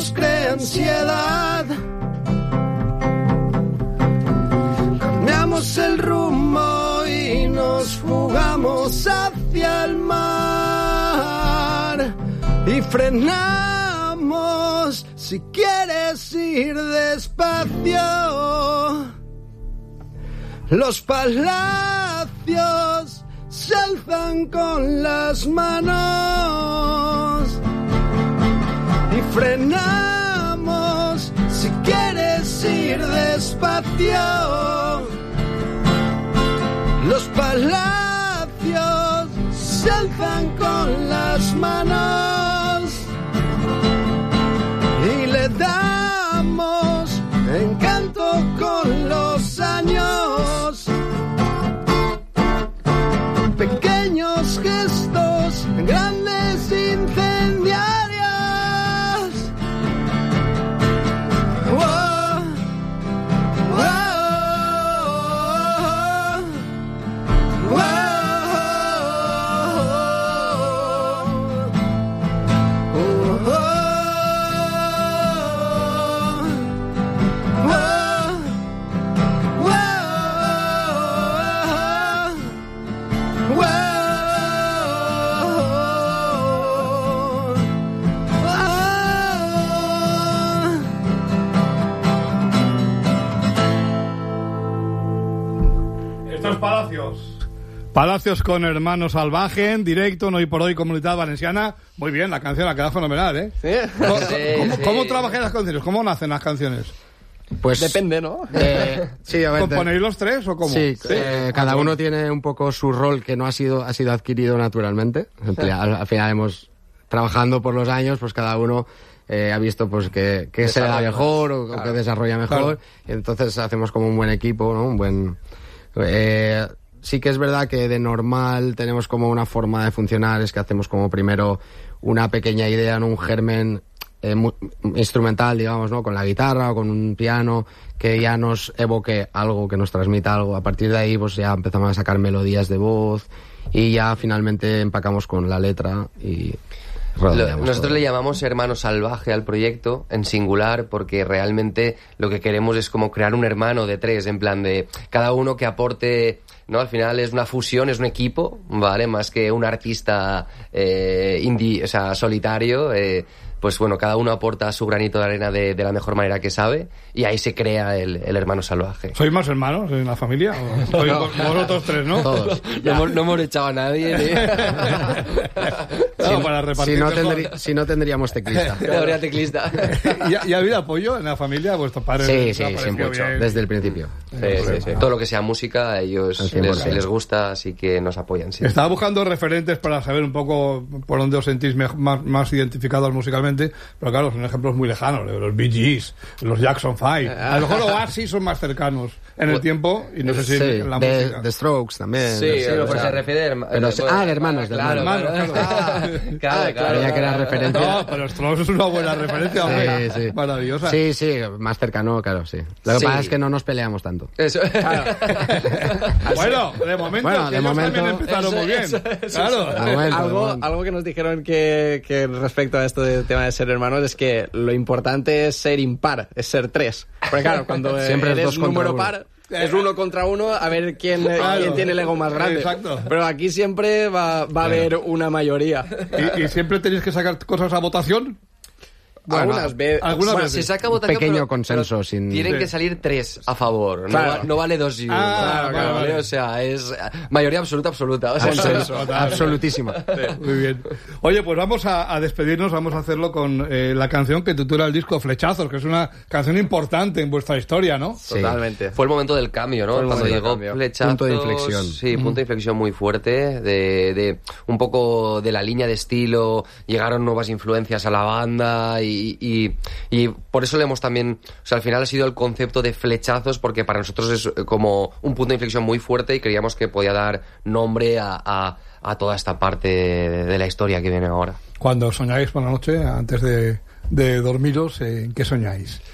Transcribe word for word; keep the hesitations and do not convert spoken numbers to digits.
nos crea ansiedad. Cambiamos el rumbo y nos fugamos hacia el mar y frenamos si quieres ir despacio. Los palacios se alzan con las manos y frenamos si quieres ir despacio. Los palacios se alzan con las manos y le damos encanto con los años. Pequeños gestos, grandes incendiarias. Wow, wow, wow, Palacios. Palacios con Hermano Salvaje, en directo, en Hoy por Hoy, Comunidad Valenciana. Muy bien, la canción ha quedado fenomenal, ¿eh? Sí. ¿Cómo, sí, ¿cómo, sí. ¿Cómo trabajáis las canciones? ¿Cómo nacen las canciones? Pues depende, ¿no? Eh, sí, a ver, ¿Componéis los tres o cómo? Sí, ¿Sí? Eh, cada uno tiene un poco su rol que no ha sido ha sido adquirido naturalmente. Al, al final hemos trabajando por los años, pues cada uno eh, ha visto pues que, que se le da mejor o, claro. o que desarrolla mejor. Claro. Y entonces hacemos como un buen equipo, ¿no? Un buen eh, sí que es verdad que de normal tenemos como una forma de funcionar, es que hacemos como primero una pequeña idea, ¿no? Un germen eh, mu- instrumental, digamos, ¿no? Con la guitarra o con un piano que ya nos evoque algo, que nos transmita algo. A partir de ahí pues ya empezamos a sacar melodías de voz y ya finalmente empacamos con la letra y... Lo, nosotros todo. Le llamamos Hermano Salvaje al proyecto, en singular, porque realmente lo que queremos es como crear un hermano de tres, en plan de cada uno que aporte, ¿no? Al final es una fusión, es un equipo, ¿vale? Más que un artista eh, indie, o sea, solitario, eh, pues bueno, cada uno aporta su granito de arena de, de la mejor manera que sabe y ahí se crea el, el hermano salvaje. ¿Sois más hermanos en la familia? ¿O sois no. vosotros tres, no? Todos. No hemos, no hemos echado a nadie. ¿eh? No, si, para repartir si, no tendrí, si no tendríamos teclista. No habría teclista. ¿Y, ¿Y ha habido apoyo en la familia? ¿Vuestros padres? Sí, sí, sí, mucho. Bien. Desde el principio. Sí, sí, sí. Todo lo que sea música, a ellos les, les gusta, así que nos apoyan. Sí. Estaba buscando referentes para saber un poco por dónde os sentís más, más identificados musicalmente, pero claro, son ejemplos muy lejanos, los Bee Gees, los Jackson Five. A lo mejor Oasis son más cercanos en el tiempo y no sé si sí, en la de, música. The Strokes también. Sí, sí pero pues se refiere a herma- pero, pues, ah, de hermanos, de claro, hermanos. claro, claro. Ah, claro, claro, claro, ya que era referencia. No, pero Strokes es una buena referencia, hombre. Sí, sí. Maravillosa. Sí, sí, más cercano, claro, sí. Lo que Sí. pasa es que no nos peleamos tanto. Eso. Claro. Bueno, de momento, Bueno, de ellos momento también empezaron eso, muy bien. eso, eso, claro. De momento, algo, de momento. algo que nos dijeron que, que respecto a esto del tema de ser hermanos es que lo importante es ser impar, es ser tres. Porque claro, cuando Siempre es eres dos contra número uno. par, es uno contra uno a ver quién, Claro. quién tiene el ego más grande. Exacto. Pero aquí siempre va, va a haber una mayoría. ¿Y, y siempre tenéis que sacar cosas a votación? Bueno, algunas veces. algunas Bueno, veces. se saca votación, pequeño pero, consenso pero sin- tienen Sí. que salir tres a favor, no, Claro. va- no vale dos y uno. Ah, Claro, vale, vale. O sea, es mayoría absoluta, absoluta. O sea, Consenso, Total. absolutísima. Muy bien. Oye, pues vamos a, a despedirnos, vamos a hacerlo con eh, la canción que titula el disco Flechazos, que es una canción importante en vuestra historia, ¿no? Sí. Totalmente. Fue el momento del cambio, ¿no? Fue el Cuando momento del llegó cambio. Flechazos, Punto de inflexión. Sí, punto de inflexión muy fuerte, de, de un poco de la línea de estilo, llegaron nuevas influencias a la banda y, y, y por eso le hemos también, o sea, al final ha sido el concepto de Flechazos, porque para nosotros es como un punto de inflexión muy fuerte y creíamos que podía dar nombre a, a, a toda esta parte de, de la historia que viene ahora. Cuando soñáis por la noche, antes de, de dormiros, ¿en qué soñáis?